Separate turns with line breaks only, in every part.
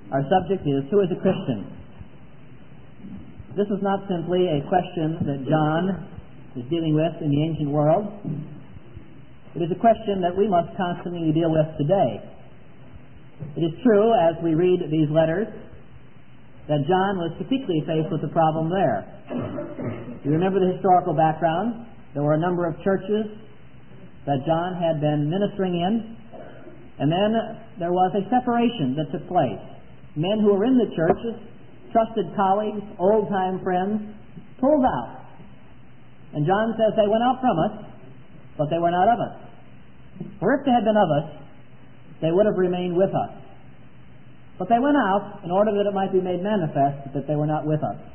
Our subject is, who is a Christian? This is not simply a question that John is dealing with in the ancient world. It is a question that we must constantly deal with today. It is true, as we read these letters, that John was particularly faced with the problem there. You remember the historical background? There were a number of churches that John had been ministering in, and then there was a separation that took place. Men who were in the churches, trusted colleagues, old-time friends, pulled out. And John says they went out from us, but they were not of us. For if they had been of us, they would have remained with us. But they went out in order that it might be made manifest that they were not with us.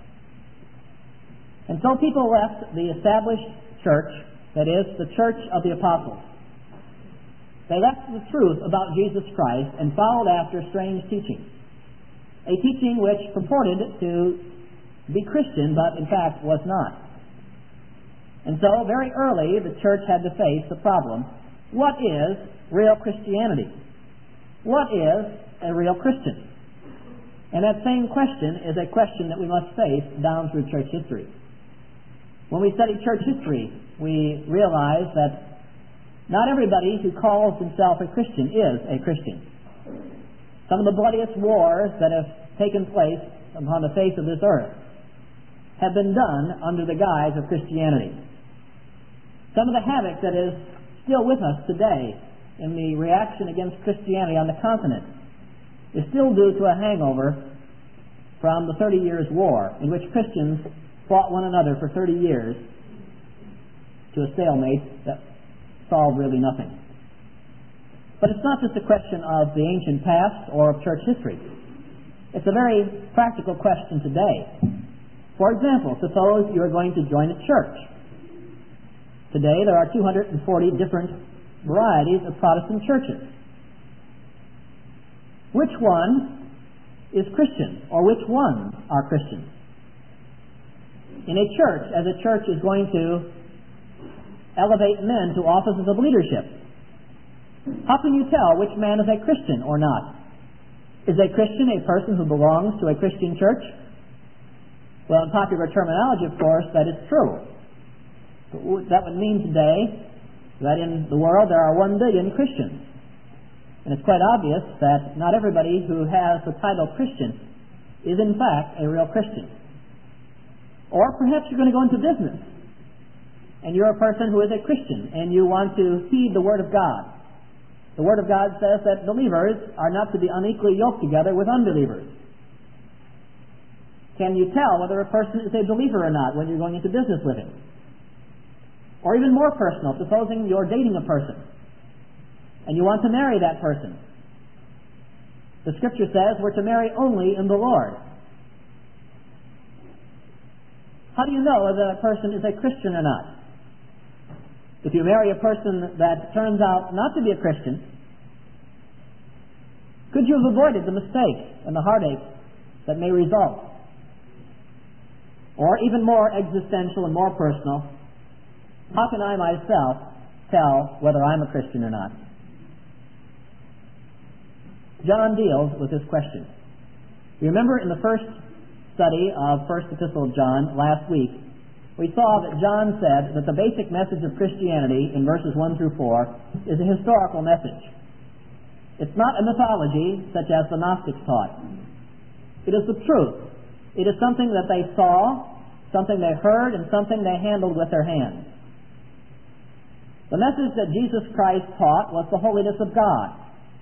And so people left the established church, that is, the church of the apostles. They left the truth about Jesus Christ and followed after strange teaching. A teaching which purported to be Christian, but in fact was not. And so, very early, the church had to face the problem, what is real Christianity? What is a real Christian? And that same question is a question that we must face down through church history. When we study church history, we realize that not everybody who calls himself a Christian is a Christian. Some of the bloodiest wars that have taken place upon the face of this earth have been done under the guise of Christianity. Some of the havoc that is still with us today in the reaction against Christianity on the continent is still due to a hangover from the 30 Years' War, in which Christians fought one another for 30 years to a stalemate that solved really nothing. But it's not just a question of the ancient past or of church history. It's a very practical question today. For example, suppose you are going to join a church. Today there are 240 different varieties of Protestant churches. Which one is Christian, or which ones are Christians? In a church, as a church is going to elevate men to offices of leadership, how can you tell which man is a Christian or not? Is a Christian a person who belongs to a Christian church? Well, in popular terminology, of course, that is true. That would mean today that in the world there are 1 billion Christians. And it's quite obvious that not everybody who has the title Christian is in fact a real Christian. Or perhaps you're going to go into business, and you're a person who is a Christian, and you want to heed the Word of God. The Word of God says that believers are not to be unequally yoked together with unbelievers. Can you tell whether a person is a believer or not when you're going into business with him? Or even more personal, supposing you're dating a person and you want to marry that person. The Scripture says we're to marry only in the Lord. How do you know whether a person is a Christian or not? If you marry a person that turns out not to be a Christian, could you have avoided the mistakes and the heartache that may result? Or even more existential and more personal, how can I myself tell whether I'm a Christian or not? John deals with this question. You remember in the first study of First Epistle of John last week, we saw that John said that the basic message of Christianity in verses 1 through 4 is a historical message. It's not a mythology such as the Gnostics taught. It is the truth. It is something that they saw, something they heard, and something they handled with their hands. The message that Jesus Christ taught was the holiness of God.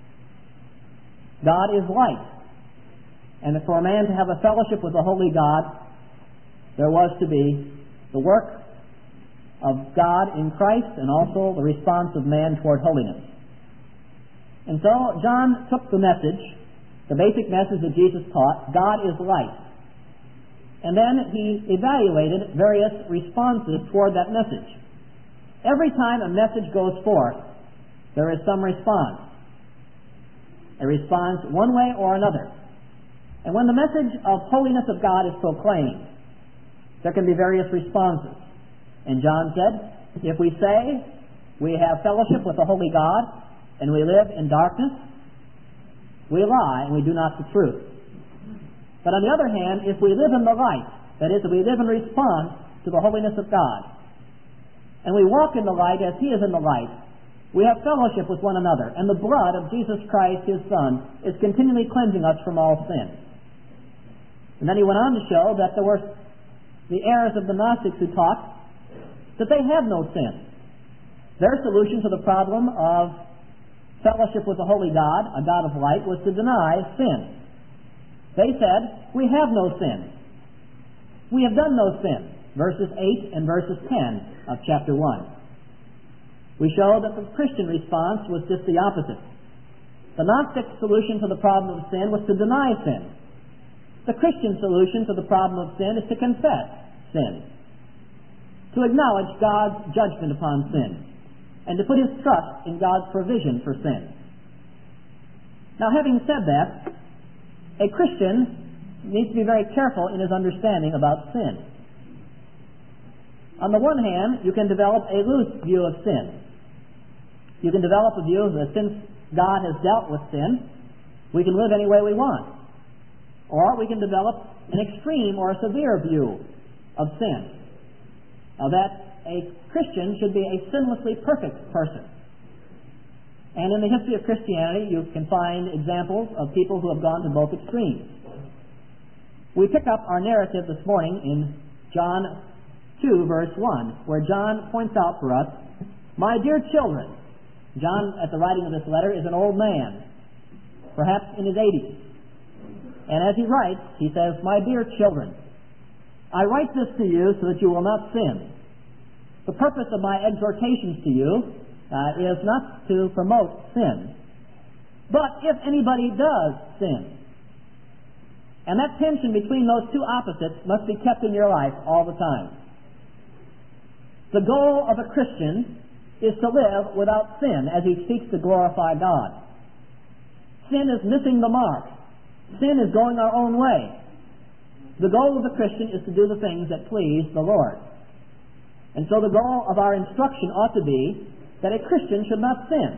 God is light. And for a man to have a fellowship with the holy God, there was to be the work of God in Christ and also the response of man toward holiness. And so John took the message, the basic message that Jesus taught, God is light. And then he evaluated various responses toward that message. Every time a message goes forth, there is some response. A response one way or another. And when the message of holiness of God is proclaimed, there can be various responses. And John said, if we say we have fellowship with the holy God and we live in darkness, we lie and we do not the truth. But on the other hand, if we live in the light, that is, if we live in response to the holiness of God, and we walk in the light as He is in the light, we have fellowship with one another, and the blood of Jesus Christ, His Son, is continually cleansing us from all sin. And then he went on to show that there were the errors of the Gnostics who taught that they had no sin. Their solution to the problem of fellowship with the holy God, a God of light, was to deny sin. They said, we have no sin. We have done no sin. Verses 8 and verses 10 of chapter 1. We show that the Christian response was just the opposite. The Gnostic solution to the problem of sin was to deny sin. The Christian solution to the problem of sin is to confess sin, to acknowledge God's judgment upon sin, and to put his trust in God's provision for sin. Now, having said that, a Christian needs to be very careful in his understanding about sin. On the one hand, you can develop a loose view of sin. You can develop a view that since God has dealt with sin, we can live any way we want. Or we can develop an extreme or a severe view of sin. Now, that a Christian should be a sinlessly perfect person. And in the history of Christianity, you can find examples of people who have gone to both extremes. We pick up our narrative this morning in John 2, verse 1, where John points out for us, "My dear children," John, at the writing of this letter, is an old man, perhaps in his 80s. And as he writes, he says, "My dear children, I write this to you so that you will not sin. The purpose of my exhortations to you is not to promote sin. But if anybody does sin," and that tension between those two opposites must be kept in your life all the time. The goal of a Christian is to live without sin as he seeks to glorify God. Sin is missing the mark. Sin is going our own way. The goal of the Christian is to do the things that please the Lord. And so the goal of our instruction ought to be that a Christian should not sin.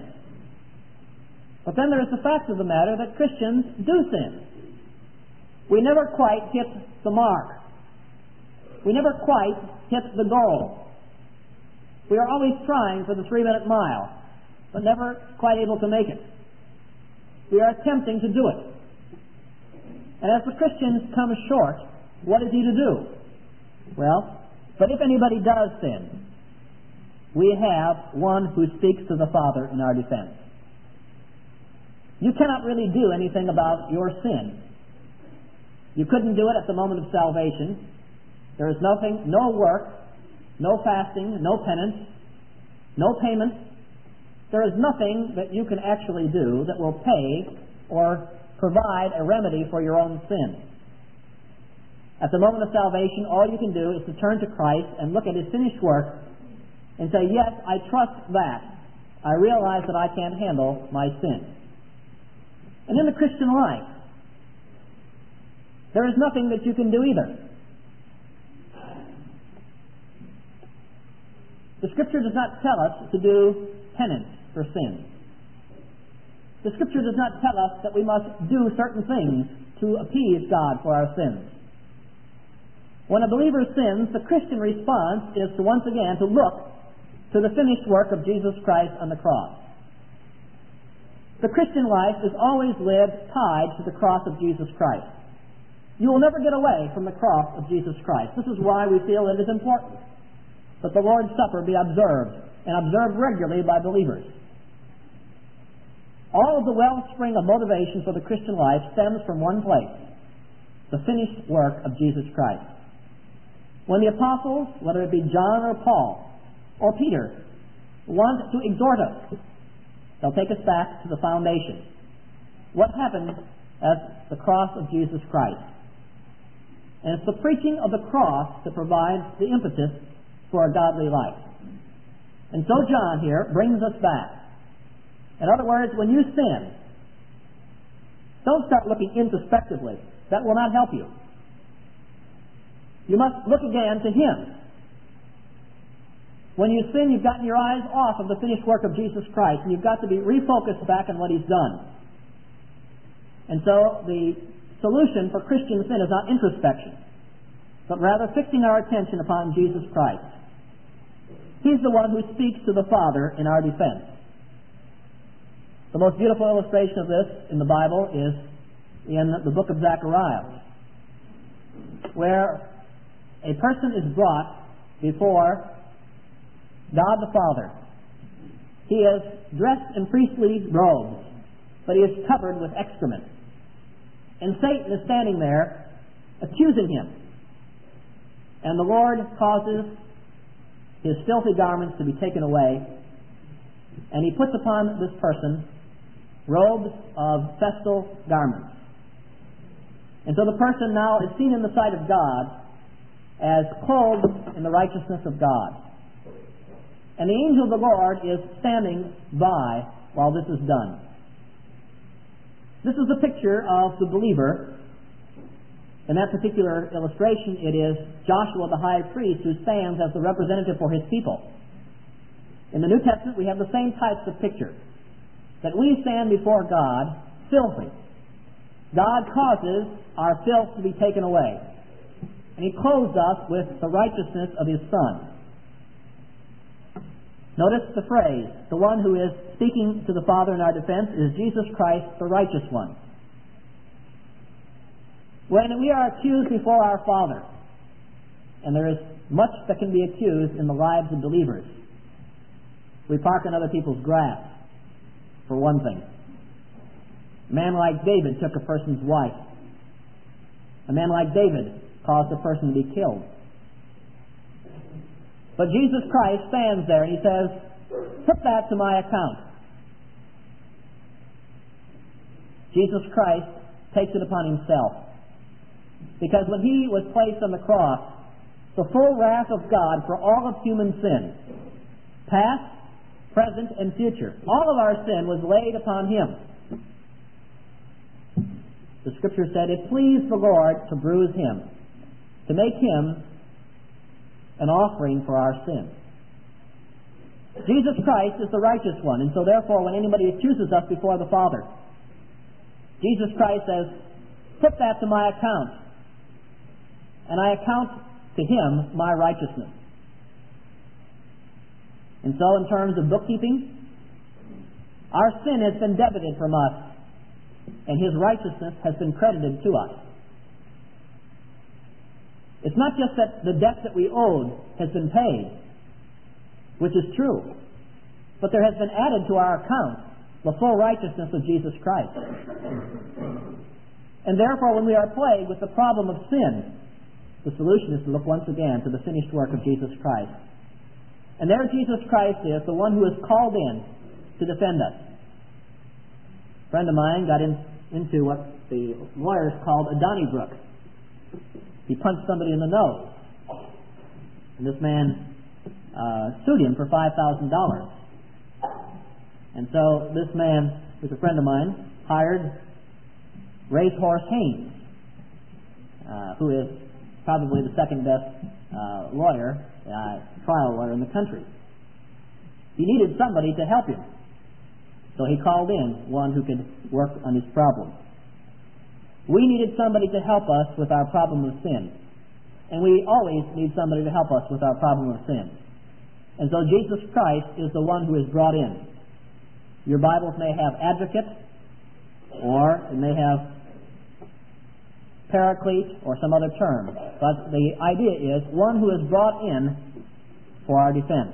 But then there is the fact of the matter that Christians do sin. We never quite hit the mark. We never quite hit the goal. We are always trying for the 3-minute mile, but never quite able to make it. We are attempting to do it. And as the Christian comes short, what is he to do? Well, but if anybody does sin, we have one who speaks to the Father in our defense. You cannot really do anything about your sin. You couldn't do it at the moment of salvation. There is nothing, no work, no fasting, no penance, no payment. There is nothing that you can actually do that will pay or provide a remedy for your own sin. At the moment of salvation, all you can do is to turn to Christ and look at His finished work and say, "Yes, I trust that. I realize that I can't handle my sin." And in the Christian life, there is nothing that you can do either. The Scripture does not tell us to do penance for sin. The Scripture does not tell us that we must do certain things to appease God for our sins. When a believer sins, the Christian response is to once again to look to the finished work of Jesus Christ on the cross. The Christian life is always lived tied to the cross of Jesus Christ. You will never get away from the cross of Jesus Christ. This is why we feel it is important that the Lord's Supper be observed, and observed regularly by believers. All of the wellspring of motivation for the Christian life stems from one place: the finished work of Jesus Christ. When the apostles, whether it be John or Paul or Peter, want to exhort us, they'll take us back to the foundation. What happened at the cross of Jesus Christ? And it's the preaching of the cross that provides the impetus for a godly life. And so John here brings us back. In other words, when you sin, don't start looking introspectively. That will not help you. You must look again to Him. When you sin, you've gotten your eyes off of the finished work of Jesus Christ, and you've got to be refocused back on what He's done. And so the solution for Christian sin is not introspection, but rather fixing our attention upon Jesus Christ. He's the one who speaks to the Father in our defense. The most beautiful illustration of this in the Bible is in the book of Zechariah, where a person is brought before God the Father. He is dressed in priestly robes, but he is covered with excrement. And Satan is standing there accusing him. And the Lord causes his filthy garments to be taken away, and he puts upon this person robes of festal garments. And so the person now is seen in the sight of God as clothed in the righteousness of God. And the angel of the Lord is standing by while this is done. This is a picture of the believer. In that particular illustration, it is Joshua the high priest who stands as the representative for his people. In the New Testament, we have the same types of picture. That we stand before God filthy. God causes our filth to be taken away. And he clothes us with the righteousness of his Son. Notice the phrase, the one who is speaking to the Father in our defense is Jesus Christ, the righteous one. When we are accused before our Father, and there is much that can be accused in the lives of believers, we park on other people's grass, for one thing. A man like David took a person's wife. A man like David caused a person to be killed. But Jesus Christ stands there and he says, put that to my account. Jesus Christ takes it upon himself. Because when he was placed on the cross, the full wrath of God for all of human sin, past, present, and future, all of our sin was laid upon him. The Scripture said, it pleased the Lord to bruise him, to make him an offering for our sin. Jesus Christ is the righteous one, and so therefore when anybody accuses us before the Father, Jesus Christ says, put that to my account, and I account to him my righteousness. And so in terms of bookkeeping, our sin has been debited from us, and his righteousness has been credited to us. It's not just that the debt that we owed has been paid, which is true, but there has been added to our account the full righteousness of Jesus Christ. And therefore, when we are plagued with the problem of sin, the solution is to look once again to the finished work of Jesus Christ. And there Jesus Christ is, the one who is called in to defend us. A friend of mine got into what the lawyers called a Donnybrook. He punched somebody in the nose. And this man sued him for $5,000. And so this man, who's a friend of mine, hired Racehorse Haynes, who is probably the second best trial lawyer in the country. He needed somebody to help him. So he called in one who could work on his problem. We needed somebody to help us with our problem of sin. And we always need somebody to help us with our problem of sin. And so Jesus Christ is the one who is brought in. Your Bibles may have advocate, or it may have paraclete, or some other term. But the idea is one who is brought in for our defense.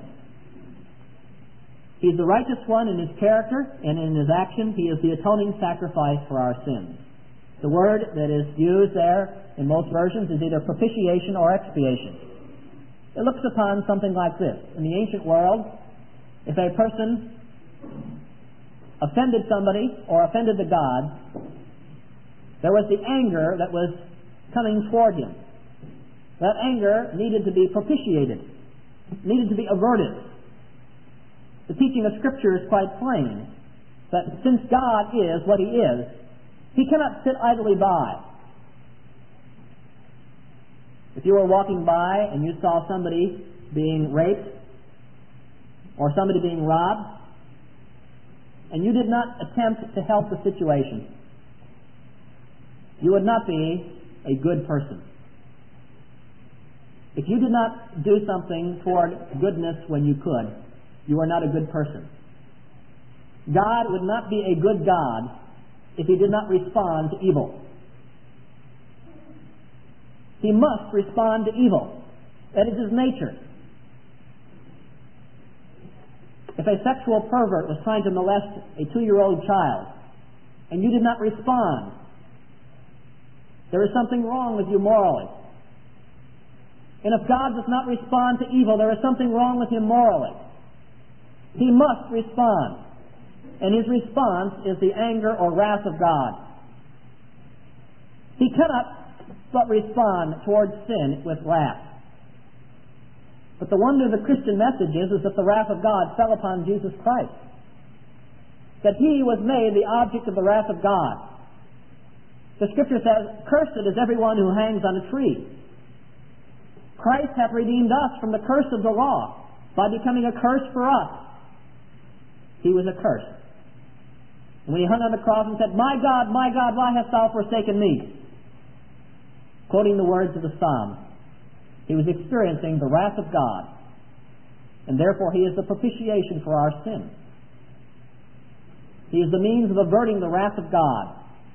He's the righteous one in his character, and in his action, he is the atoning sacrifice for our sins. The word that is used there in most versions is either propitiation or expiation. It looks upon something like this. In the ancient world, if a person offended somebody or offended the God, there was the anger that was coming toward him. That anger needed to be propitiated, needed to be averted. The teaching of Scripture is quite plain, that since God is what he is, he cannot sit idly by. If you were walking by and you saw somebody being raped or somebody being robbed, and you did not attempt to help the situation, you would not be a good person. If you did not do something toward goodness when you could, you are not a good person. God would not be a good God if He did not respond to evil. He must respond to evil. That is His nature. If a sexual pervert was trying to molest a 2-year-old child and you did not respond, there is something wrong with you morally. And if God does not respond to evil, there is something wrong with Him morally. He must respond. And His response is the anger or wrath of God. He cannot but respond towards sin with wrath. But the wonder of the Christian message is that the wrath of God fell upon Jesus Christ. That He was made the object of the wrath of God. The Scripture says, "Cursed is everyone who hangs on a tree." Christ hath redeemed us from the curse of the law by becoming a curse for us. He was accursed. And when He hung on the cross and said, my God, why hast thou forsaken me?" Quoting the words of the Psalm, He was experiencing the wrath of God, and therefore He is the propitiation for our sin. He is the means of averting the wrath of God.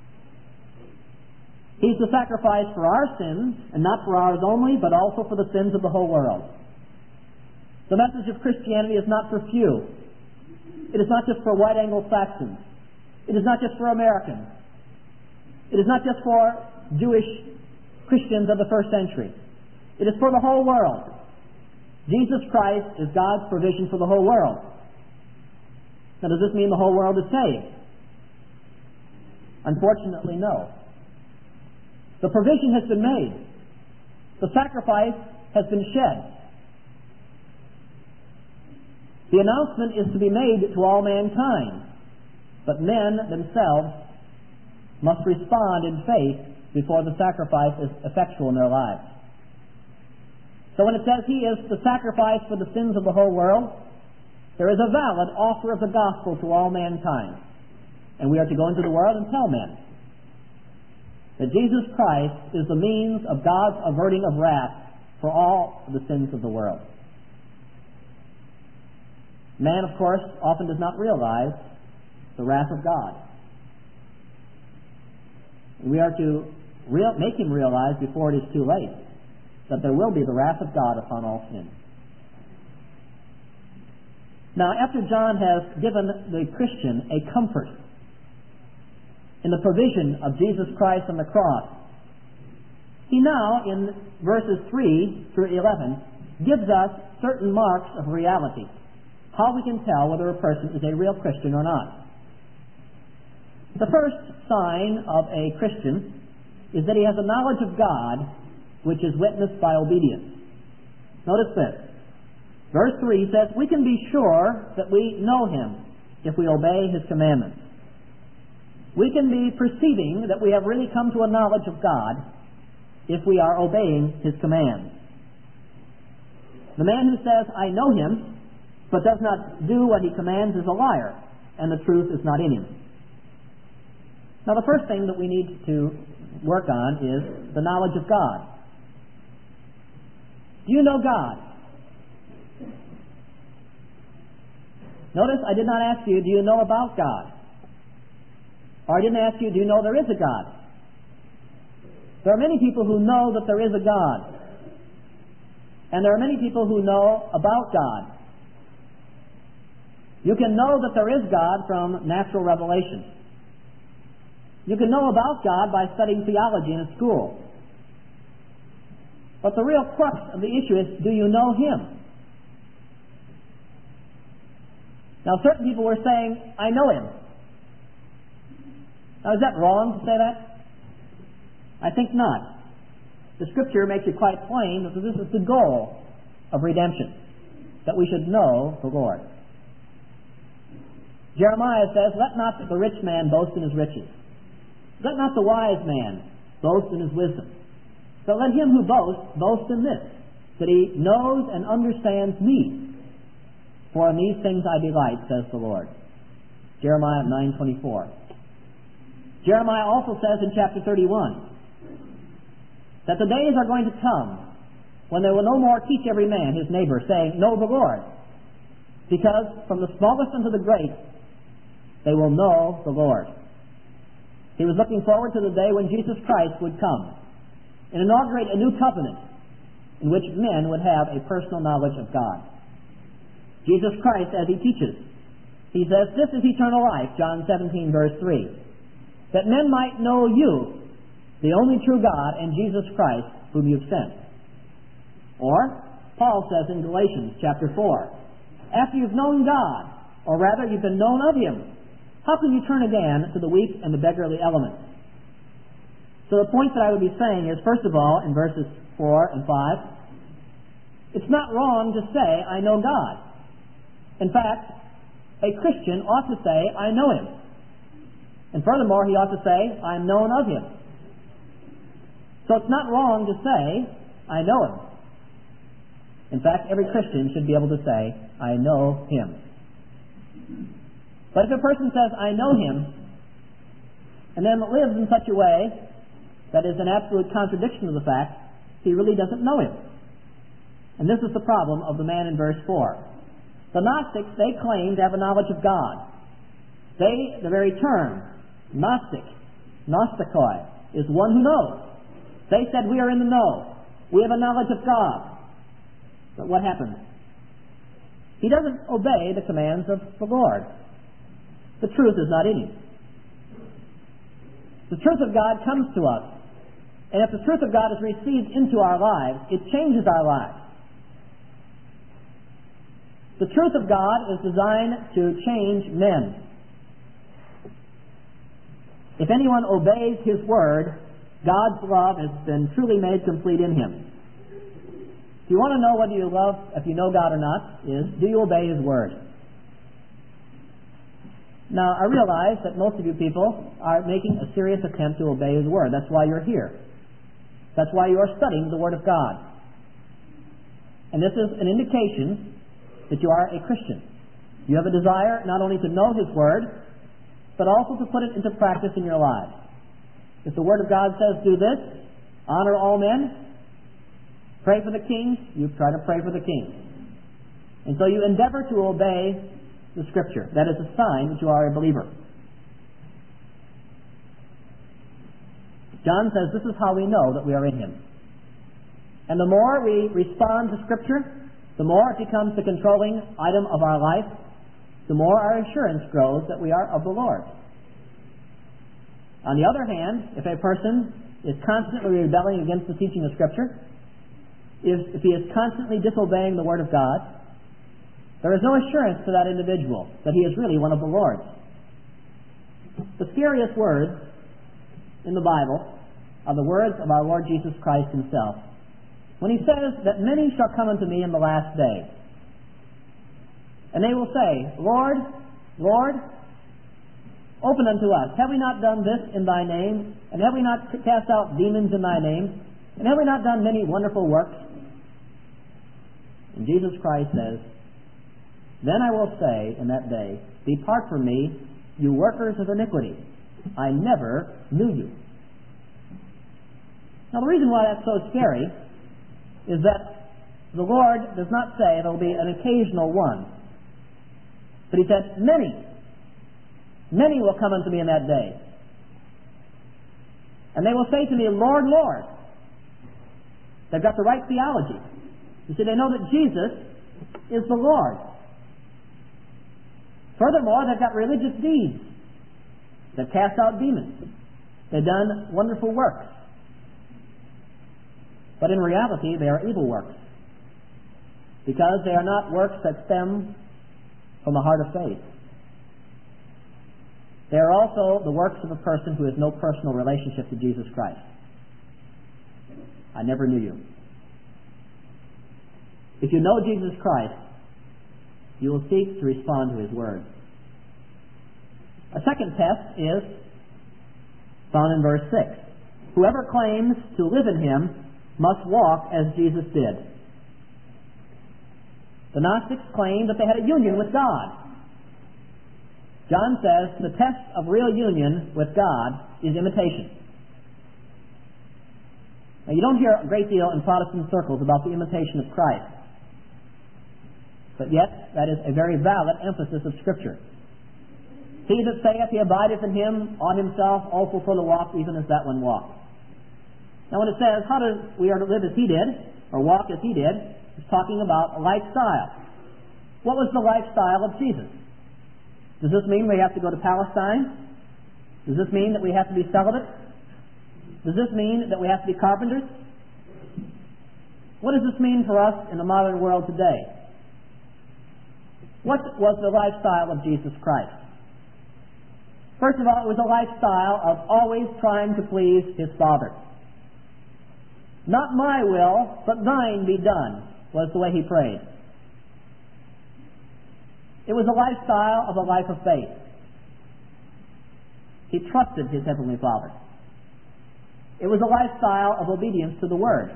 He's the sacrifice for our sins, and not for ours only, but also for the sins of the whole world. The message of Christianity is not for few. It is not just for white Anglo-Saxons. It is not just for Americans. It is not just for Jewish Christians of the first century. It is for the whole world. Jesus Christ is God's provision for the whole world. Now, does this mean the whole world is saved? Unfortunately, no. The provision has been made. The sacrifice has been shed. The announcement is to be made to all mankind, but men themselves must respond in faith before the sacrifice is effectual in their lives. So when it says He is the sacrifice for the sins of the whole world, there is a valid offer of the gospel to all mankind. And we are to go into the world and tell men that Jesus Christ is the means of God's averting of wrath for all the sins of the world. Man, of course, often does not realize the wrath of God. We are to make him realize before it is too late that there will be the wrath of God upon all sin. Now, after John has given the Christian a comfort in the provision of Jesus Christ on the cross, he now, in verses 3 through 11, gives us certain marks of reality, how we can tell whether a person is a real Christian or not. The first sign of a Christian is that he has a knowledge of God which is witnessed by obedience. Notice this. Verse 3 says, we can be sure that we know Him if we obey His commandments. We can be perceiving that we have really come to a knowledge of God if we are obeying His commands. The man who says, I know Him, but does not do what He commands is a liar, and the truth is not in him. Now, the first thing that we need to work on is the knowledge of God. Do you know God? Notice I did not ask you, do you know about God? Or I didn't ask you, do you know there is a God? There are many people who know that there is a God. And there are many people who know about God. You can know that there is God from natural revelation. You can know about God by studying theology in a school. But the real crux of the issue is, do you know Him? Now, certain people were saying, I know Him. Now, is that wrong to say that? I think not. The Scripture makes it quite plain that this is the goal of redemption, that we should know the Lord. Jeremiah says, let not the rich man boast in his riches. Let not the wise man boast in his wisdom. But let him who boasts boast in this, that he knows and understands me. For in these things I delight, says the Lord. Jeremiah 9:24. Jeremiah also says in chapter 31 that the days are going to come when they will no more teach every man his neighbor, saying, Know the Lord, because from the smallest unto the great they will know the Lord. He was looking forward to the day when Jesus Christ would come and inaugurate a new covenant in which men would have a personal knowledge of God. Jesus Christ, as he teaches, he says, This is eternal life, John 17, verse 3, that men might know you, the only true God, and Jesus Christ, whom you've sent. Or, Paul says in Galatians chapter 4, after you've known God, or rather you've been known of Him, how can you turn again to the weak and the beggarly elements? So the point that I would be saying is, first of all, in verses 4 and 5, it's not wrong to say, I know God. In fact, a Christian ought to say, I know Him. And furthermore, he ought to say, I'm known of Him. So it's not wrong to say, I know Him. In fact, every Christian should be able to say, I know Him. But if a person says, I know Him, and then lives in such a way that is an absolute contradiction of the fact, he really doesn't know Him. And this is the problem of the man in verse 4. The Gnostics, they claim to have a knowledge of God. The very term, Gnostic, Gnostikoi, is one who knows. They said, we are in the know. We have a knowledge of God. But what happens? He doesn't obey the commands of the Lord. The truth is not in him. The truth of God comes to us. And if the truth of God is received into our lives, it changes our lives. The truth of God is designed to change men. If anyone obeys His word, God's love has been truly made complete in him. If you want to know whether you love, if you know God or not, is, do you obey His word? Now, I realize that most of you people are making a serious attempt to obey His word. That's why you're here. That's why you are studying the Word of God. And this is an indication that you are a Christian. You have a desire not only to know His word, but also to put it into practice in your lives. If the Word of God says, do this, honor all men, pray for the king, you try to pray for the king. And so you endeavor to obey the Scripture. That is a sign that you are a believer. John says this is how we know that we are in Him. And the more we respond to Scripture, the more it becomes the controlling item of our life, the more our assurance grows that we are of the Lord. On the other hand, if a person is constantly rebelling against the teaching of Scripture, if he is constantly disobeying the Word of God, there is no assurance to that individual that he is really one of the Lord's. The scariest words in the Bible are the words of our Lord Jesus Christ Himself, when He says that many shall come unto Me in the last day, and they will say, Lord, Lord, open unto us. Have we not done this in Thy name? And have we not cast out demons in Thy name? And have we not done many wonderful works? And Jesus Christ says, Then I will say in that day, Depart from Me, you workers of iniquity. I never knew you. Now the reason why that's so scary is that the Lord does not say there will be an occasional one. But He said, many will come unto Me in that day. And they will say to Me, Lord, Lord. They've got the right theology. You see, they know that Jesus is the Lord. Furthermore, they've got religious deeds. They've cast out demons. They've done wonderful works. But in reality, they are evil works, because they are not works that stem from a heart of faith. They are also the works of a person who has no personal relationship to Jesus Christ. I never knew you. If you know Jesus Christ, you will seek to respond to His Word. A second test is found in verse 6. Whoever claims to live in Him must walk as Jesus did. The Gnostics claimed that they had a union with God. John says the test of real union with God is imitation. Now, you don't hear a great deal in Protestant circles about the imitation of Christ. But yet, that is a very valid emphasis of Scripture. He that saith he abideth in him ought himself also so to walk, even as that one walked. Now, when it says we are to live as he did, or walk as he did, it's talking about a lifestyle. What was the lifestyle of Jesus? Does this mean we have to go to Palestine? Does this mean that we have to be celibate? Does this mean that we have to be carpenters? What does this mean for us in the modern world today? What was the lifestyle of Jesus Christ? First of all, it was a lifestyle of always trying to please his Father. Not my will, but thine be done, was the way he prayed. It was a lifestyle of a life of faith. He trusted his Heavenly Father. It was a lifestyle of obedience to the Word.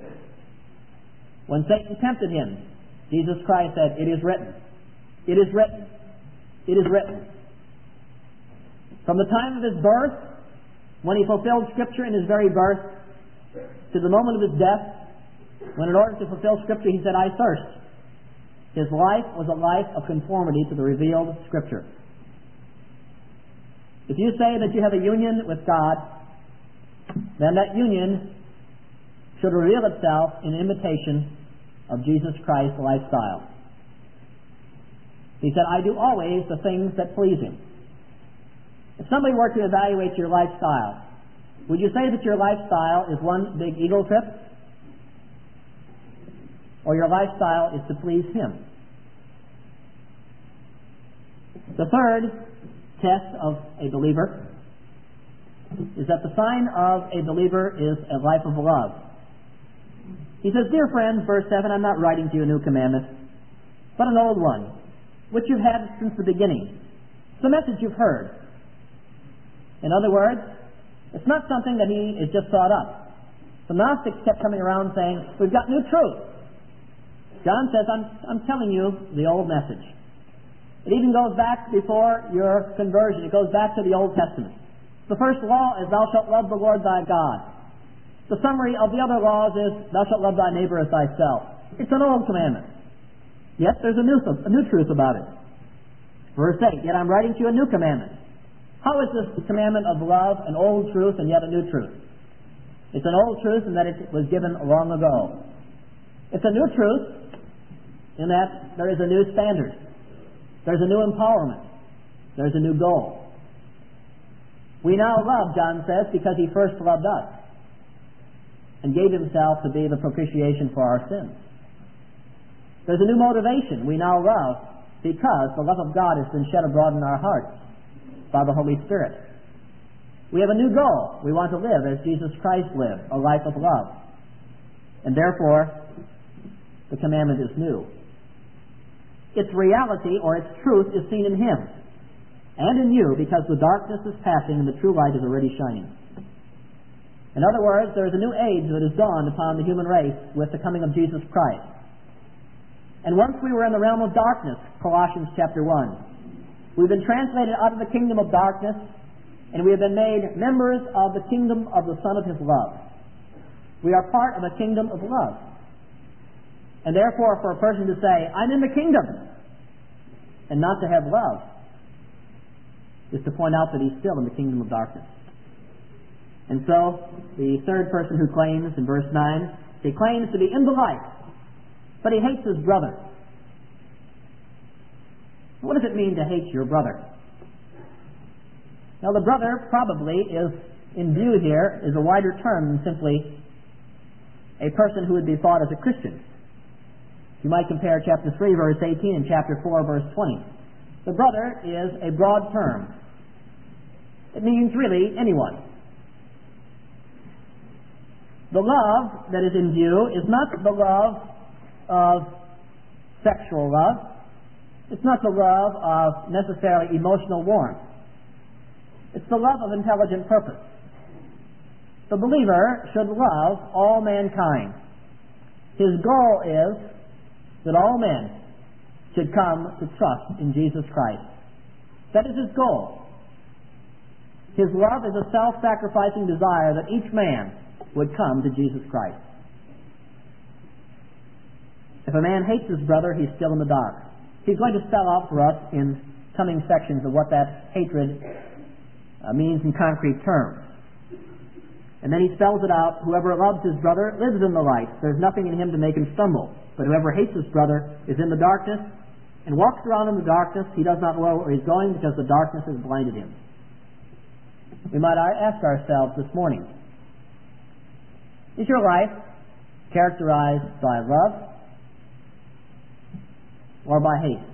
When Satan tempted him, Jesus Christ said, "It is written. It is written. It is written." From the time of his birth, when he fulfilled Scripture in his very birth, to the moment of his death, when in order to fulfill Scripture he said, "I thirst," his life was a life of conformity to the revealed Scripture. If you say that you have a union with God, then that union should reveal itself in imitation of Jesus Christ's lifestyle. He said, "I do always the things that please him." If somebody were to evaluate your lifestyle, would you say that your lifestyle is one big ego trip? Or your lifestyle is to please him? The third test of a believer is that the sign of a believer is a life of love. He says, "Dear friends," verse 7, "I'm not writing to you a new commandment, but an old one, which you've had since the beginning. It's the message you've heard." In other words, it's not something that he has just thought up. The Gnostics kept coming around saying, "We've got new truth." John says, I'm telling you the old message. It even goes back before your conversion. It goes back to the Old Testament. The first law is, "Thou shalt love the Lord thy God." The summary of the other laws is, "Thou shalt love thy neighbor as thyself." It's an old commandment. Yet there's a new truth about it. Verse 8, "Yet I'm writing to you a new commandment." How is this commandment of love an old truth and yet a new truth? It's an old truth in that it was given long ago. It's a new truth in that there is a new standard. There's a new empowerment. There's a new goal. We now love, John says, because he first loved us and gave himself to be the propitiation for our sins. There's a new motivation. We now love because the love of God has been shed abroad in our hearts by the Holy Spirit. We have a new goal. We want to live as Jesus Christ lived, a life of love. And therefore, the commandment is new. Its reality or its truth is seen in him and in you, because the darkness is passing and the true light is already shining. In other words, there is a new age that has dawned upon the human race with the coming of Jesus Christ. And once we were in the realm of darkness, Colossians chapter 1, we've been translated out of the kingdom of darkness, and we have been made members of the kingdom of the Son of his love. We are part of a kingdom of love. And therefore, for a person to say, "I'm in the kingdom," and not to have love, is to point out that he's still in the kingdom of darkness. And so, the third person who claims in verse 9, he claims to be in the light, but he hates his brother. What does it mean to hate your brother? Now, the brother probably is, in view here, is a wider term than simply a person who would be thought as a Christian. You might compare chapter 3, verse 18, and chapter 4, verse 20. The brother is a broad term. It means really anyone. The love that is in view is not the love of sexual love. It's not the love of necessarily emotional warmth. It's the love of intelligent purpose. The believer should love all mankind. His goal is that all men should come to trust in Jesus Christ. That is his goal. His love is a self-sacrificing desire that each man would come to Jesus Christ. If a man hates his brother, he's still in the dark. He's going to spell out for us in coming sections of what that hatred means in concrete terms. And then he spells it out, whoever loves his brother lives in the light. There's nothing in him to make him stumble. But whoever hates his brother is in the darkness and walks around in the darkness. He does not know where he's going because the darkness has blinded him. We might ask ourselves this morning, is your life characterized by love or by hate?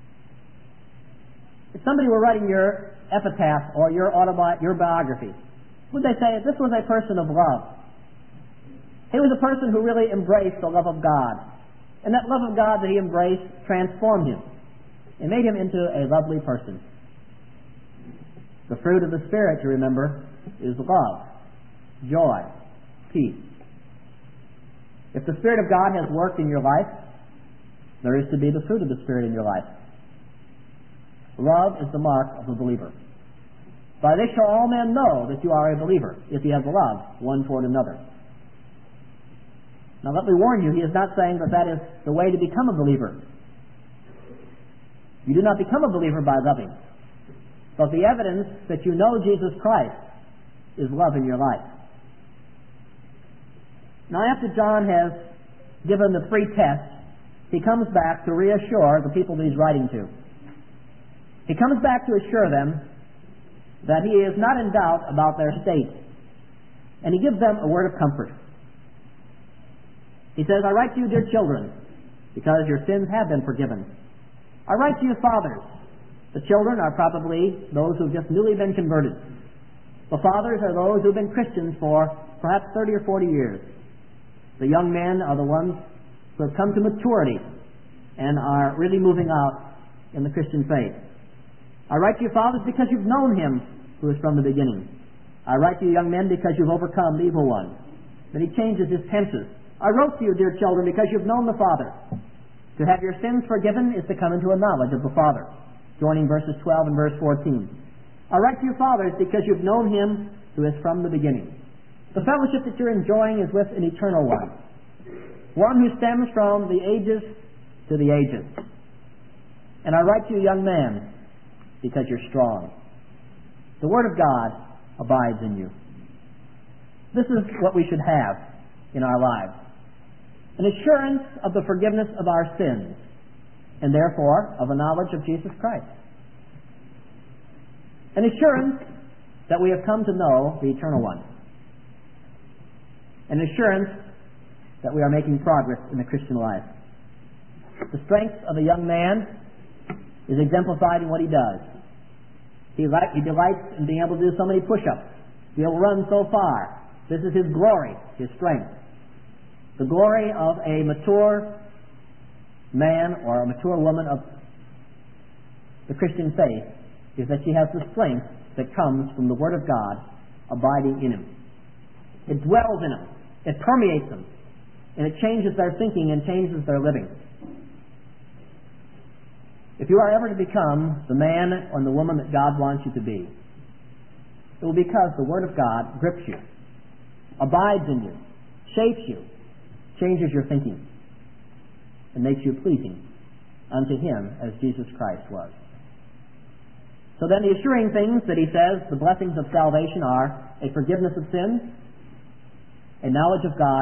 If somebody were writing your epitaph or your biography, would they say this was a person of love? He was a person who really embraced the love of God. And that love of God that he embraced transformed him and made him into a lovely person. The fruit of the Spirit, you remember, is love, joy, peace. If the Spirit of God has worked in your life, there is to be the fruit of the Spirit in your life. Love is the mark of a believer. By this shall all men know that you are a believer, if you have love one toward another. Now let me warn you, he is not saying that that is the way to become a believer. You do not become a believer by loving. But the evidence that you know Jesus Christ is love in your life. Now after John has given the three tests, he comes back to reassure the people that he's writing to. He comes back to assure them that he is not in doubt about their state. And he gives them a word of comfort. He says, I write to you, dear children, because your sins have been forgiven. I write to you, fathers. The children are probably those who have just newly been converted. The fathers are those who have been Christians for perhaps 30 or 40 years. The young men are the ones who have come to maturity and are really moving out in the Christian faith. I write to you, fathers, because you've known him who is from the beginning. I write to you, young men, because you've overcome the evil one. Then he changes his tenses. I wrote to you, dear children, because you've known the Father. To have your sins forgiven is to come into a knowledge of the Father. Joining verses 12 and verse 14. I write to you, fathers, because you've known him who is from the beginning. The fellowship that you're enjoying is with an eternal one. One who stems from the ages to the ages. And I write to you, young man, because you're strong. The Word of God abides in you. This is what we should have in our lives. An assurance of the forgiveness of our sins, and therefore of a knowledge of Jesus Christ. An assurance that we have come to know the Eternal One. An assurance that we are making progress in the Christian life. The strength of a young man is exemplified in what he does. He delights in being able to do so many push-ups, be able to run so far. This is his glory, his strength. The glory of a mature man or a mature woman of the Christian faith is that she has the strength that comes from the Word of God abiding in him. It dwells in them. It permeates them. And it changes their thinking and changes their living. If you are ever to become the man or the woman that God wants you to be, it will be because the Word of God grips you, abides in you, shapes you, changes your thinking, and makes you pleasing unto Him as Jesus Christ was. So then the assuring things that he says, the blessings of salvation are a forgiveness of sins, a knowledge of God,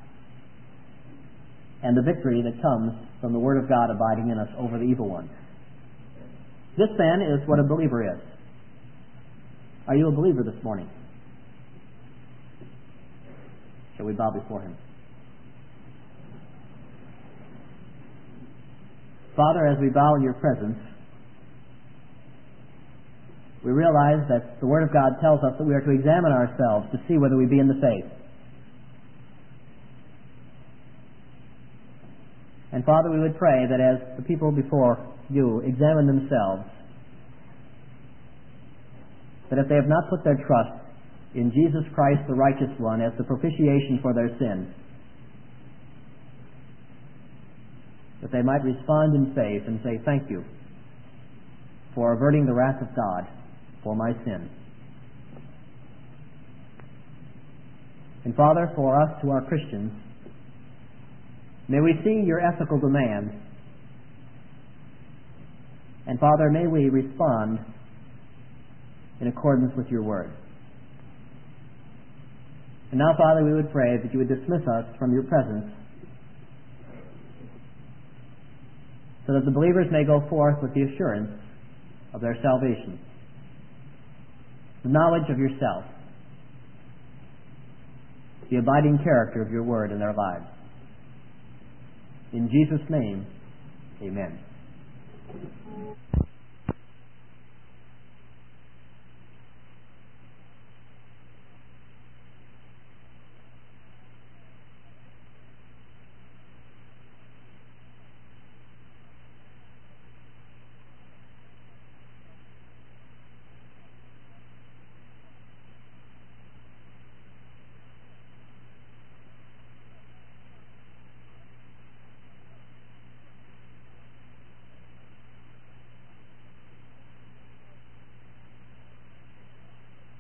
and the victory that comes from the Word of God abiding in us over the evil one. This then is what a believer is. Are you a believer this morning? Shall we bow before Him? Father, as we bow in your presence, we realize that the Word of God tells us that we are to examine ourselves to see whether we be in the faith. And Father, we would pray that as the people before you examine themselves, that if they have not put their trust in Jesus Christ, the righteous one, as the propitiation for their sins, that they might respond in faith and say, thank you for averting the wrath of God for my sin. And Father, for us who are Christians, may we see your ethical demand. And Father, may we respond in accordance with your word. And now, Father, we would pray that you would dismiss us from your presence so that the believers may go forth with the assurance of their salvation, the knowledge of yourself, the abiding character of your word in their lives. In Jesus' name, amen.